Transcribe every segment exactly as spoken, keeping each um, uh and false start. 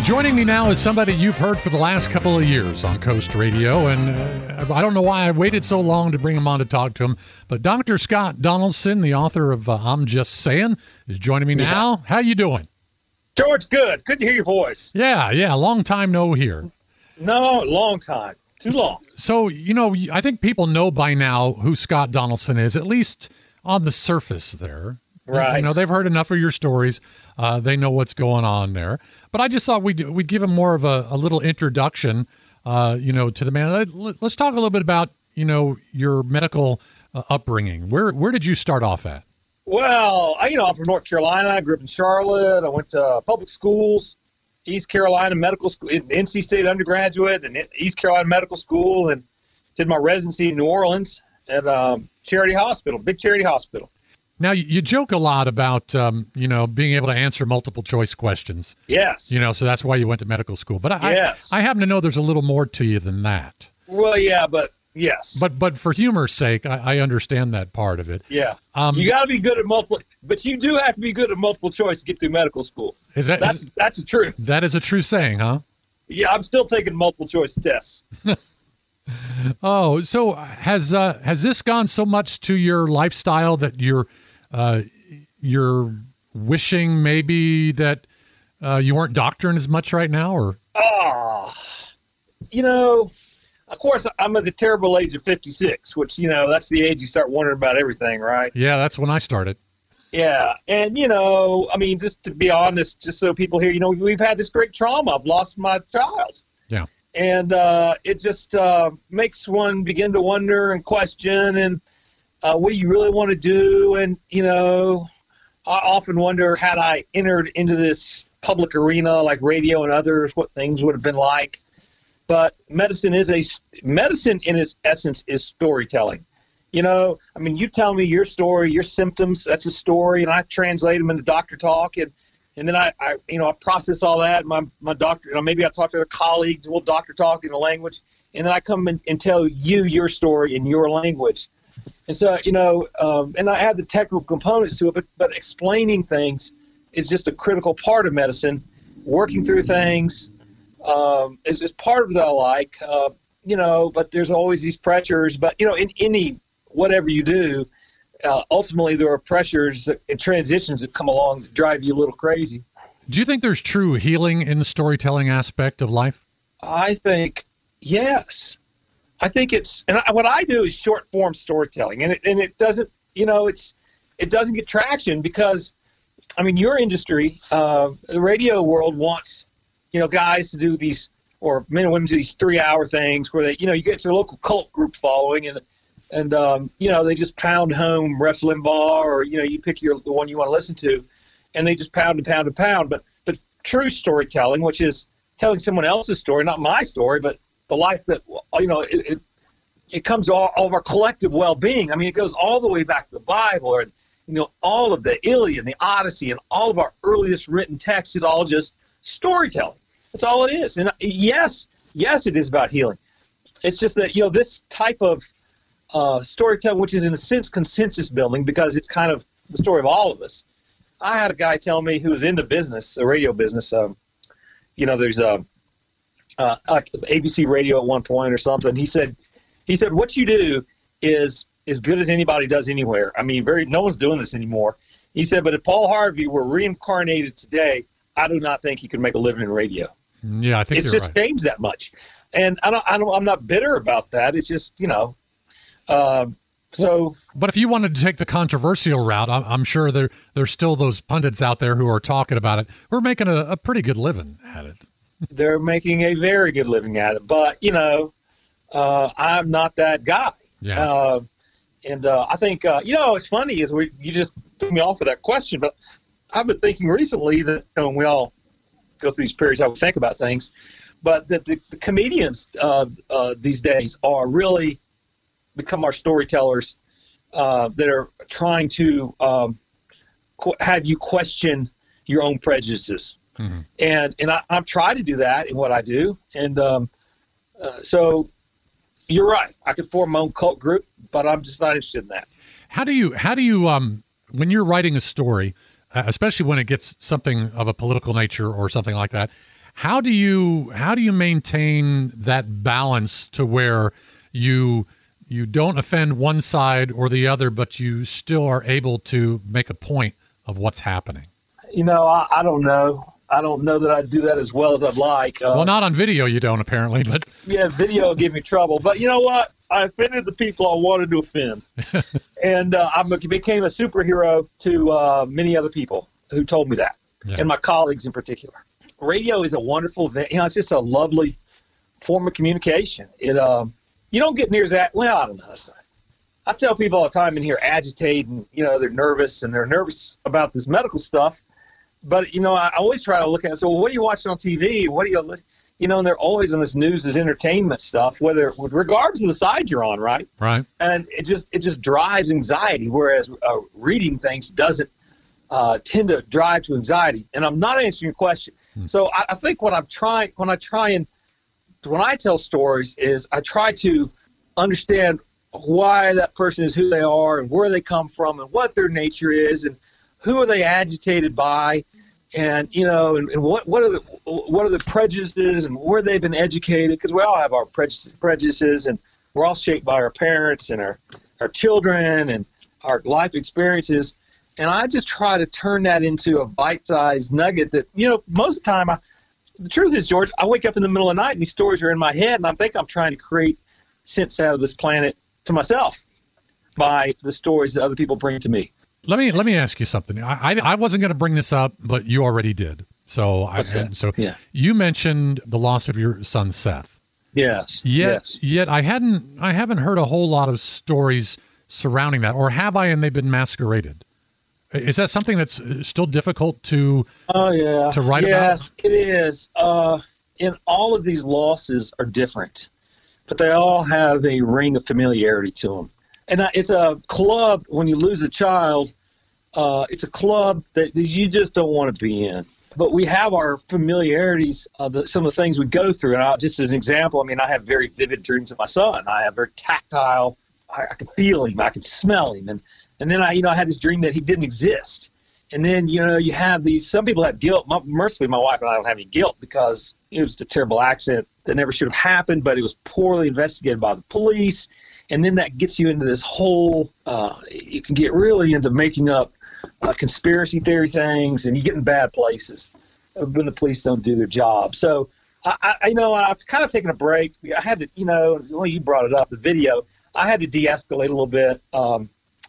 Joining me now is somebody you've heard for the last couple of years on Coast Radio, and uh, I don't know why I waited so long to bring him on to talk to him, but Doctor Scott Donaldson, the author of uh, I'm Just Saying, is joining me now. Yeah. How you doing? George, good. Good to hear your voice. Yeah, yeah, long time no hear. No, long time. Too long. So, you know, I think people know by now who Scott Donaldson is, at least on the surface there. Right. You know, they've heard enough of your stories. Uh, they know what's going on there. But I just thought we'd, we'd give him more of a, a little introduction, uh, you know, to the man. Let's talk a little bit about, you know, your medical uh, upbringing. Where where did you start off at? Well, I, you know, I'm from North Carolina. I grew up in Charlotte. I went to public schools, East Carolina Medical School, N C State undergraduate, and East Carolina Medical School, and did my residency in New Orleans at um, Charity Hospital, big charity hospital. Now, you joke a lot about, um, you know, being able to answer multiple choice questions. Yes. You know, so that's why you went to medical school. But I, yes. I, I happen to know there's a little more to you than that. Well, yeah, but yes. But but for humor's sake, I, I understand that part of it. Yeah. Um, you got to be good at multiple, but you do have to be good at multiple choice to get through medical school. Is that that's is, that's the truth? That is a true saying, huh? Yeah, I'm still taking multiple choice tests. Oh, so has uh, has this gone so much to your lifestyle that you're uh, you're wishing maybe that uh, you weren't doctoring as much right now, or? Oh, you know, of course, I'm at the terrible age of fifty-six, which, you know, that's the age you start wondering about everything, right? Yeah, that's when I started. Yeah, and, you know, I mean, just to be honest, just so people hear, you know, we've had this great trauma. I've lost my child. Yeah. And uh, it just uh, makes one begin to wonder and question, and uh, what do you really want to do? And, you know, I often wonder, had I entered into this public arena like radio and others, what things would have been like. But medicine is a medicine in its essence is storytelling. You know, I mean, you tell me your story, your symptoms, that's a story, and I translate them into doctor talk, and and then I, I you know, I process all that. My my doctor, you know, maybe I talk to their colleagues, we'll doctor talk in a language, and then I come in and tell you your story in your language. And so, you know, um, and I add the technical components to it, but, but explaining things is just a critical part of medicine. Working through things um, is, is part of that I like, uh, you know, but there's always these pressures. But, you know, in any, whatever you do, uh, ultimately there are pressures and transitions that come along that drive you a little crazy. Do you think there's true healing in the storytelling aspect of life? I think, yes. I think it's, and I, what I do is short form storytelling, and it, and it doesn't, you know, it's, it doesn't get traction because, I mean, your industry, uh, the radio world wants, you know, guys to do these, or men and women do these three hour things where they, you know, you get your local cult group following, and, and, um, you know, they just pound home Rush Limbaugh, or, you know, you pick your, the one you want to listen to, and they just pound and pound and pound. But, but true storytelling, which is telling someone else's story, not my story, but the life that, you know, it, it, it comes to all, all of our collective well-being. I mean, it goes all the way back to the Bible, and, you know, all of the Iliad and the Odyssey and all of our earliest written texts is all just storytelling. That's all it is. And yes, yes, it is about healing. It's just that, you know, this type of uh, storytelling, which is in a sense consensus building because it's kind of the story of all of us. I had a guy tell me who was in the business, the radio business, um, you know, there's a, Uh, like A B C Radio at one point or something. He said, he said, what you do is as good as anybody does anywhere. I mean, very, no one's doing this anymore. He said, but if Paul Harvey were reincarnated today, I do not think he could make a living in radio. Yeah, I think it's you're just right. changed that much. And I don't, I don't, I'm not bitter about that. It's just, you know, um, so. But if you wanted to take the controversial route, I'm, I'm sure there there's still those pundits out there who are talking about it. We're making a, a pretty good living at it. They're making a very good living at it. But, you know, uh, I'm not that guy. Yeah. Uh, and uh, I think, uh, you know, it's funny is we you just threw me off with that question, but I've been thinking recently that, you know, we all go through these periods how we think about things, but that the, the comedians uh, uh, these days are really become our storytellers uh, that are trying to um, qu- have you question your own prejudices. Mm-hmm. And and I, I've tried to do that in what I do. And um, uh, so you're right. I could form my own cult group, but I'm just not interested in that. How do you, how do you, um, when you're writing a story, uh, especially when it gets something of a political nature or something like that, How do you how do you maintain that balance to where you you don't offend one side or the other, but you still are able to make a point of what's happening? You know, I, I don't know. I don't know that I do that as well as I'd like. Uh, well, not on video, you don't apparently, but yeah, video will give me trouble. But you know what? I offended the people I wanted to offend, and uh, I became a superhero to uh, many other people who told me that, yeah. and my colleagues in particular. Radio is a wonderful thing. You know, it's just a lovely form of communication. It, um, you don't get near that. Well, I don't know. I tell people all the time in here, agitate, and you know, they're nervous, and they're nervous about this medical stuff. But you know, I always try to look at it. So, well, what are you watching on T V? What are you, you know? And they're always on this news as entertainment stuff, whether with regards to the side you're on, right? Right. And it just it just drives anxiety, whereas uh, reading things doesn't uh, tend to drive to anxiety. And I'm not answering your question. Hmm. So I, I think what I'm trying when I try and when I tell stories is I try to understand why that person is who they are and where they come from and what their nature is and who are they agitated by, and you know, and, and what what are the what are the prejudices and where they've been educated? Because we all have our prejudices, prejudices, and we're all shaped by our parents and our our children and our life experiences. And I just try to turn that into a bite-sized nugget that, you know, most of the time, I, the truth is, George, I wake up in the middle of the night and these stories are in my head, and I think I'm trying to create sense out of this planet to myself by the stories that other people bring to me. Let me let me ask you something. I I, I wasn't going to bring this up, but you already did. So I and so yeah. You mentioned the loss of your son Seth. Yes. Yet yes. yet I hadn't I haven't heard a whole lot of stories surrounding that, or have I? And they've been masqueraded. Is that something that's still difficult to oh yeah to write yes, about? Yes, it is. Uh, and all of these losses are different, but they all have a ring of familiarity to them. And it's a club, when you lose a child, uh, it's a club that you just don't want to be in. But we have our familiarities of the, some of the things we go through. And I'll, just as an example, I mean, I have very vivid dreams of my son. I have very tactile, I, I can feel him, I can smell him. And, and then I, you know, I had this dream that he didn't exist. And then, you know, you have these, some people have guilt. My, mercifully, my wife and I don't have any guilt because it was a terrible accident that never should have happened, but it was poorly investigated by the police. And then that gets you into this whole, uh, you can get really into making up uh, conspiracy theory things, and you get in bad places when the police don't do their job. So, I, I you know, I've kind of taken a break. I had to, you know, well, you brought it up, the video. I had to de-escalate a little bit. Um,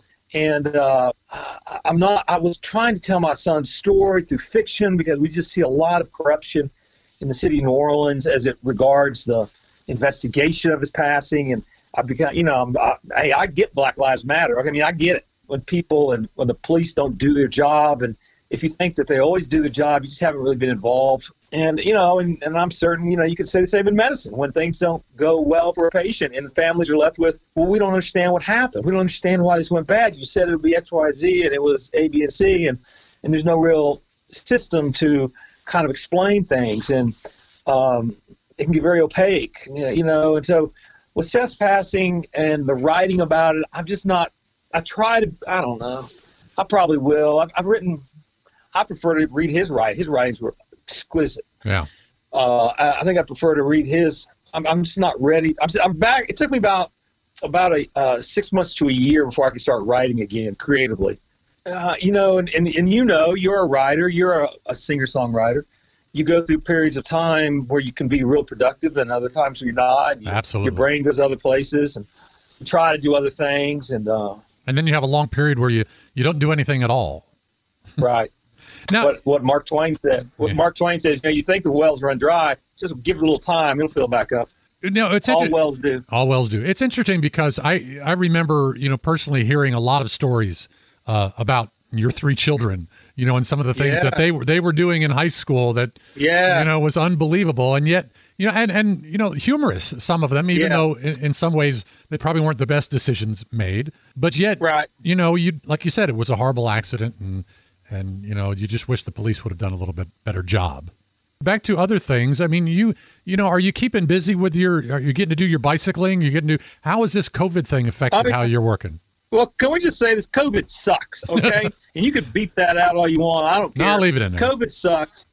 and uh, I'm not, I was trying to tell my son's story through fiction because we just see a lot of corruption in the city of New Orleans as it regards the investigation of his passing. And I become, you know, I'm, I, hey, I get Black Lives Matter. I mean, I get it when people and when the police don't do their job. And if you think that they always do their job, you just haven't really been involved. And, you know, and, and I'm certain, you know, you could say the same in medicine. When things don't go well for a patient and the families are left with, well, we don't understand what happened. We don't understand why this went bad. You said it would be X, Y, Z, and it was A, B, and C. And, and there's no real system to kind of explain things. And um, it can be very opaque, you know. And so with Seth's passing and the writing about it, I'm just not, I try to, I don't know. I probably will. I've, I've written, I prefer to read his writing. His writings were exquisite. Yeah. Uh, I, I think I prefer to read his. I'm, I'm just not ready. I'm, I'm back. It took me about about a uh, six months to a year before I could start writing again creatively. Uh, you know, and, and, and you know, you're a writer. You're a, a singer-songwriter. You go through periods of time where you can be real productive, and other times you're not. You, Absolutely. Your brain goes other places, and you try to do other things. And uh, and then you have a long period where you, you don't do anything at all. Right. Now, what, what Mark Twain said. What yeah. Mark Twain says, you know, you think the wells run dry, just give it a little time, it'll fill back up. No, it's all inter- wells do. All wells do. It's interesting because I I remember, you know, personally hearing a lot of stories uh, about your three children, you know, and some of the things yeah. that they were they were doing in high school that yeah. you know was unbelievable, and yet you know and and you know humorous, some of them, even yeah. though in, in some ways they probably weren't the best decisions made, but yet right. you know you like you said, it was a horrible accident, and and you know you just wish the police would have done a little bit better job. Back to other things. I mean, you you know, are you keeping busy with your? Are you getting to do your bicycling? You getting to? How has this COVID thing affected I mean, how you're working? Well, can we just say this? COVID sucks, okay? And you can beat that out all you want. I don't care. No, I'll leave it in there. COVID sucks.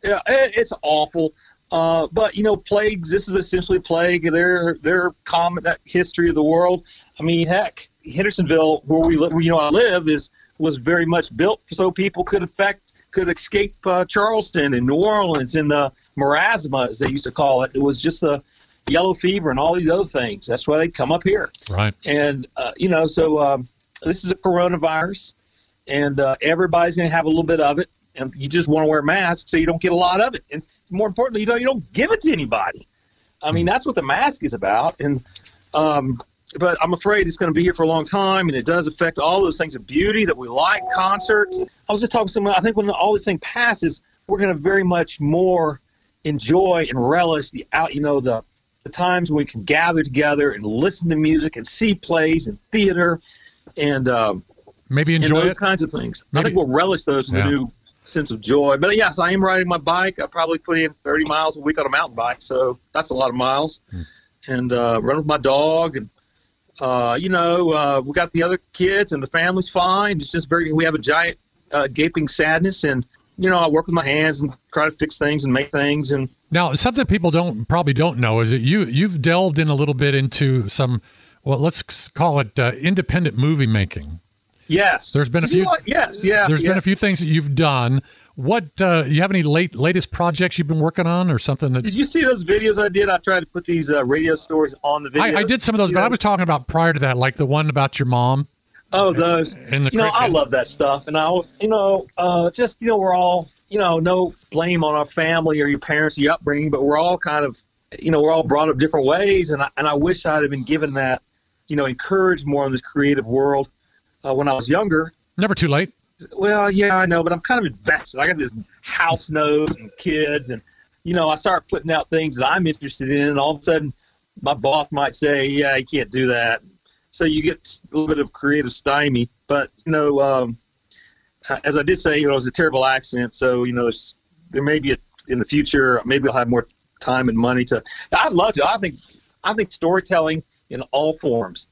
Yeah, it, it's awful. Uh, but you know, plagues. This is essentially a plague. They're they're common that history of the world. I mean, heck, Hendersonville, where we live, you know, I live, is was very much built so people could affect could escape uh, Charleston and New Orleans and the marasma, as they used to call it. It was just the yellow fever and all these other things. That's why they come up here. Right. And uh, you know, so um, this is a coronavirus, and uh, everybody's going to have a little bit of it. And you just want to wear masks so you don't get a lot of it. And more importantly, you don't you don't give it to anybody. I mean, that's what the mask is about. And um, but I'm afraid it's going to be here for a long time, and it does affect all those things of beauty that we like, concerts. I was just talking to someone. I think when all this thing passes, we're going to very much more enjoy and relish the out. You know, the the times when we can gather together and listen to music and see plays and theater and um, maybe enjoy and those it. kinds of things. Maybe. I think we'll relish those in Yeah. the new sense of joy. But yes, I am riding my bike. I probably put in thirty miles a week on a mountain bike, so that's a lot of miles. Hmm. And uh, run with my dog, and uh, you know, uh, we got the other kids, and the family's fine. It's just very. We have a giant uh, gaping sadness, and you know, I work with my hands and try to fix things and make things. And Now, something people don't probably don't know is that you you've delved in a little bit into some, well, let's call it uh, independent movie making. yes, There's been a Did you few- like- yes, yeah. There's yeah. been a few things that you've done. What uh, you have any late latest projects you've been working on, or something that Did you see those videos I did? I tried to put these uh, radio stories on the video. I, I did some of those, but I was talking about prior to that, like the one about your mom. Oh, those. And the you know, cra- I love that stuff. And I always, you know, uh, just, you know, we're all, you know, no blame on our family or your parents or your upbringing, but we're all kind of, you know, we're all brought up different ways. And I, and I wish I'd have been given that, you know, encouraged more in this creative world uh, when I was younger. Never too late. Well, yeah, I know, but I'm kind of invested. I got this house note and kids, and, you know, I start putting out things that I'm interested in, and all of a sudden my boss might say, yeah, you can't do that. So you get a little bit of creative stymie. But, you know, um, as I did say, you know, it was a terrible accident. So, you know, it's, there may be a, in the future, maybe I'll have more time and money to. I'd love to. I think I think storytelling in all forms,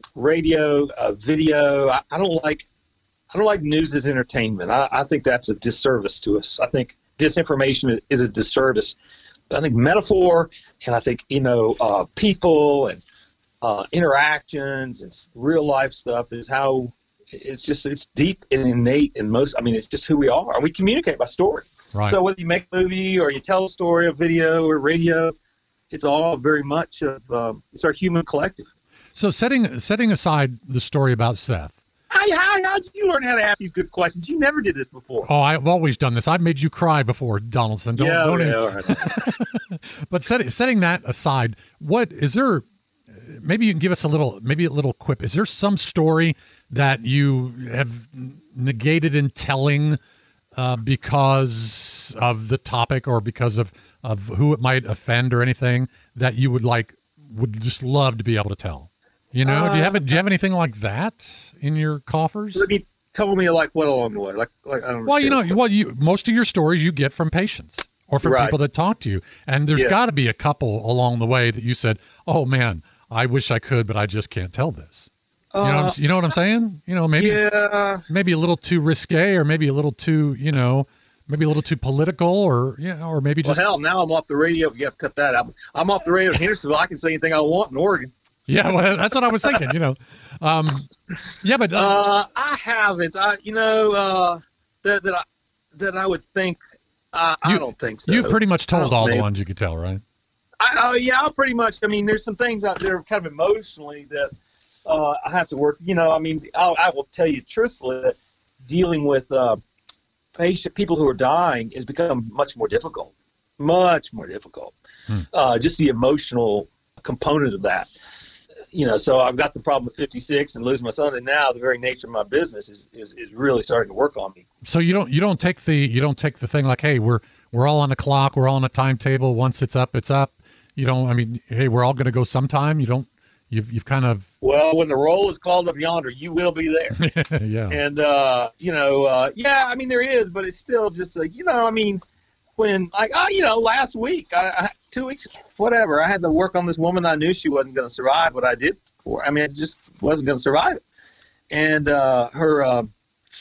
radio, uh, video. I, I don't like I don't like news as entertainment. I, I think that's a disservice to us. I think disinformation is a disservice. But I think metaphor and I think, you know, uh, people and uh, interactions and real life stuff is how it's just, it's deep and innate in most, I mean, it's just who we are. And we communicate by story. Right. So whether you make a movie or you tell a story, a video or radio, it's all very much of, um, it's our human collective. So setting setting aside the story about Seth. How, how, how did you learn how to ask these good questions? You never did this before. Oh, I've always done this. I've made you cry before, Donaldson. Don't, yeah, don't yeah, even- all right. But set, setting that aside, what is there? Maybe you can give us a little, maybe a little quip. Is there some story that you have negated in telling uh, because of the topic or because of, of who it might offend or anything that you would like would just love to be able to tell? You know, Uh, do you have a, do you have anything like that in your coffers? Let me tell me like what along the way, like like I don't. Well, you know, understand. well, you most of your stories you get from patients or from Right. people that talk to you, and there's Yeah. got to be a couple along the way that you said, "Oh man, I wish I could, but I just can't tell this." You know, what I'm, Uh, s- you know what I'm saying? You know, maybe yeah. maybe a little too risque, or maybe a little too, you know, maybe a little too political, or you know, or maybe Well, just hell, now I'm off the radio. You have to cut that out. I'm off the radio in Hendersonville. I can say anything I want in Oregon. yeah. Well, that's what I was thinking. You know, um, yeah, but uh, Uh, I haven't. I, you know, uh, that that I that I would think. Uh, I You- don't think so. you pretty much told Oh, all the maybe. ones you could tell, right? I, uh, yeah, I pretty much. I mean, there's some things out there kind of emotionally that uh, I have to work. You know, I mean, I'll, I will tell you truthfully that dealing with uh, patient people who are dying has become much more difficult, much more difficult. Hmm. Uh, just the emotional component of that. You know, so I've got the problem with fifty-six and losing my son, and now the very nature of my business is, is, is really starting to work on me. So you don't you don't take the you don't take the thing like, hey, we're we're all on a clock, we're all on a timetable. Once it's up, it's up. You don't. I mean, hey, we're all going to go sometime. You don't. You've you've kind of Well, when the roll is called up yonder, you will be there. yeah. And, uh, you know, uh, yeah, I mean, there is, but it's still just, like, you know, I mean, when, like, I, you know, last week, I, I, two weeks, whatever, I had to work on this woman. I knew she wasn't going to survive what I did for her. I mean, it just wasn't going to survive it. And uh, her, uh,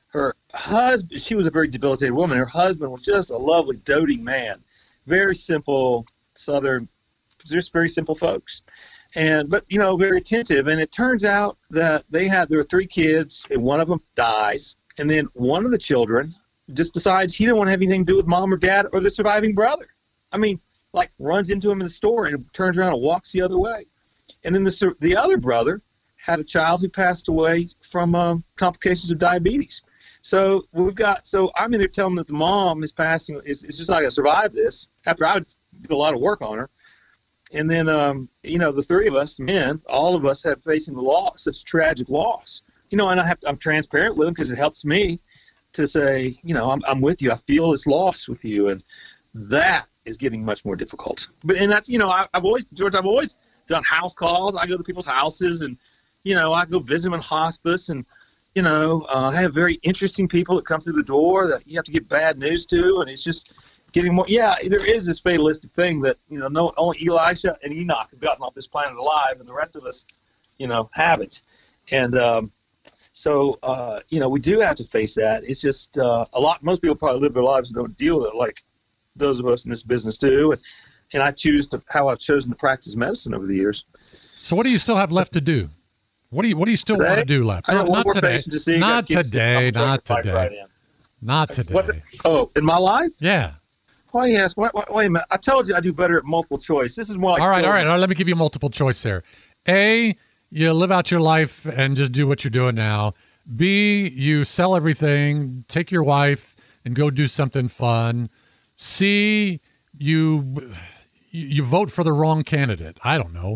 her husband, she was a very debilitated woman. Her husband was just a lovely, doting man. Very simple, Southern, just very simple folks. And, but, you know, very attentive. And it turns out that they had, there were three kids, and one of them dies. And then one of the children just decides he didn't want to have anything to do with mom or dad or the surviving brother. I mean, like runs into him in the store and turns around and walks the other way. And then the the other brother had a child who passed away from um, complications of diabetes. So we've got, so I'm in there telling them that the mom is passing, is, is just not going to survive this after I did a lot of work on her. And then, um, you know, the three of us men, all of us have facing the loss, such tragic loss. You know, and I have, I'm transparent with them because it helps me to say, you know, I'm, I'm with you. I feel this loss with you. And that is getting much more difficult. But, and that's, you know, I, I've always, George, I've always done house calls. I go to people's houses and, you know, I go visit them in hospice and, you know, uh, I have very interesting people that come through the door that you have to get bad news to. And it's just getting more, yeah, there is this fatalistic thing that, you know, no, only Elisha and Enoch have gotten off this planet alive and the rest of us, you know, haven't. And, um, So, uh, you know, we do have to face that. It's just uh, a lot. Most people probably live their lives and don't deal with it like those of us in this business do. And, and I choose to how I've chosen to practice medicine over the years. So what do you still have left to do? What do you What do you still today, want to do left? I No, got one not more today. patient to see. Not Got kids today. to- Not I'm today. right in. Not today. What's it? Oh, in my life? Yeah. Why yes? Wait, wait, wait a minute. I told you I do better at multiple choice. This is more like All right. All right. film. All right. Let me give you multiple choice there. A, you live out your life and just do what you're doing now. B, you sell everything, take your wife, and go do something fun. C, you you vote for the wrong candidate. I don't know.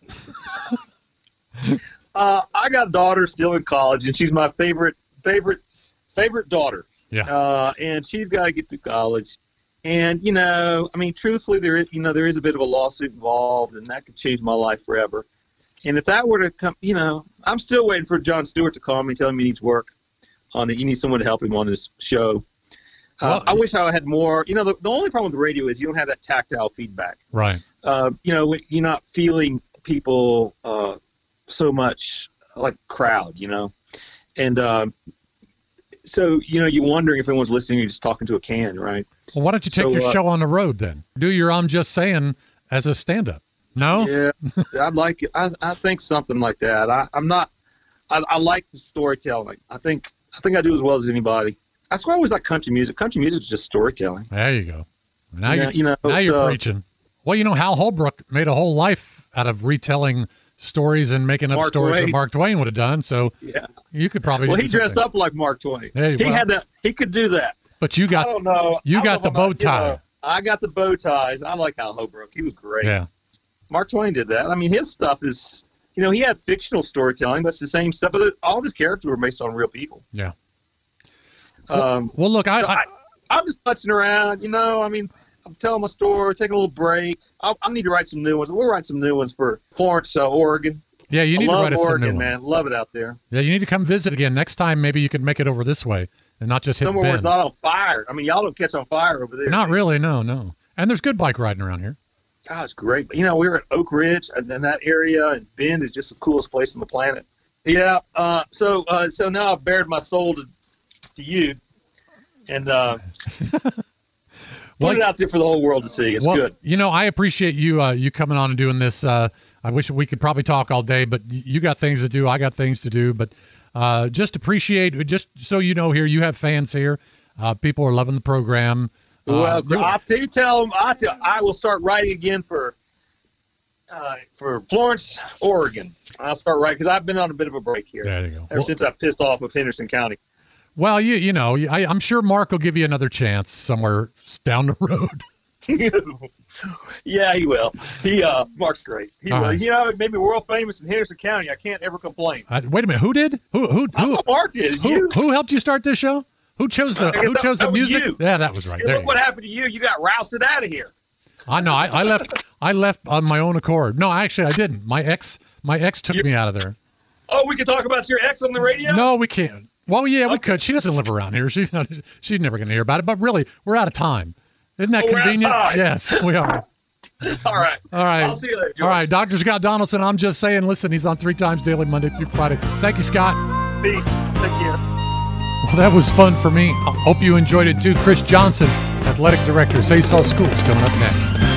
Uh, I got a daughter still in college, and she's my favorite, favorite, favorite daughter. Yeah. Uh, and she's got to get to college. And, you know, I mean, truthfully, there is, you know, there is a bit of a lawsuit involved, and that could change my life forever. And if that were to come, you know, I'm still waiting for Jon Stewart to call me, tell me he needs work on it. You need someone to help him on this show. Uh, Well, I wish I had more. You know, the, the only problem with the radio is you don't have that tactile feedback. Right. Uh, you know, you're not feeling people uh, so much like crowd, you know. And um, so, you know, you're wondering if anyone's listening, you're just talking to a can, right? Well, why don't you take So, your uh, show on the road then? Do your I'm Just Saying as a stand-up. No? Yeah, I'd like it. I, I think something like that. I, I'm not, I, I like the storytelling. I think, I think I do as well as anybody. That's why I always like country music. Country music is just storytelling. There you go. Now Yeah, you're, you know, now you're so- preaching. Well, you know, Hal Holbrook made a whole life out of retelling stories and making up Mark stories Twain. that Mark Twain would have done. So Yeah. you could probably Well, do he the same dressed thing. up like Mark Twain. Hey, he well- had that. He could do that. But you I got, don't know. you I don't got know the if I'm bow not- you tie. know, I got the bow ties. I like Hal Holbrook. He was great. yeah. Mark Twain did that. I mean, his stuff is, you know, he had fictional storytelling, but it's the same stuff. But all of his characters were based on real people. Yeah. Um, Well, look, I, so I, I, I'm just putzing around, you know. I mean, I'm telling my story, taking a little break. I, I need to write some new ones. We'll write some new ones for Florence, uh, Oregon. yeah, you I need to love write us some new Oregon, ones. man. Love it out there. Yeah, you need to come visit again. Next time, maybe you could make it over this way and not just hit Somewhere where Bend. it's not on fire. I mean, y'all don't catch on fire over there. Not really, no, no. And there's good bike riding around here. God, it's great. But, you know, we were at Oak Ridge, and then that area, and Bend is just the coolest place on the planet. Yeah. Uh, so, uh, so now I've bared my soul to, to you, and uh, Well, put it out there for the whole world to see. It's well, good. You know, I appreciate you uh, you coming on and doing this. Uh, I wish we could probably talk all day, but y- you got things to do. I got things to do. But uh, just appreciate, just so you know, here you have fans here. Uh, people are loving the program. Uh, Well, you- I'll tell you, tell them, I, tell, I will start writing again for uh, for Florence, Oregon. I'll start writing because I've been on a bit of a break here there you go. ever Well, since I pissed off with Henderson County. well, you you know, I, I'm sure Mark will give you another chance somewhere down the road. Yeah, he will. He uh, Mark's great. He All will. right. You know, maybe world famous in Henderson County. I can't ever complain. Uh, wait a minute, who did? Who who I who thought Mark did. It's who, you. who helped you start this show? Who chose the Uh, Who that- chose the that was music? you. Yeah, that was right. Hey, There look you what go. happened to you. You got rousted out of here. I know. I, I left. I left on my own accord. No, actually, I didn't. My ex. My ex took You- me out of there. Oh, we can talk about your ex on the radio? No, we can't. Well, yeah, we Okay. could. She doesn't live around here. She's not. She's never going to hear about it. But really, we're out of time. Isn't that Oh, we're out of convenient? time. Yes, we are. All right. All right. I'll see you later, George. All right, Doctor Scott Donaldson. I'm just saying. Listen, he's on three times daily, Monday through Friday. Thank you, Scott. Peace. Take care. Well, that was fun for me. I hope you enjoyed it too. Chris Johnson, Athletic Director, Zasaw Schools, coming up next.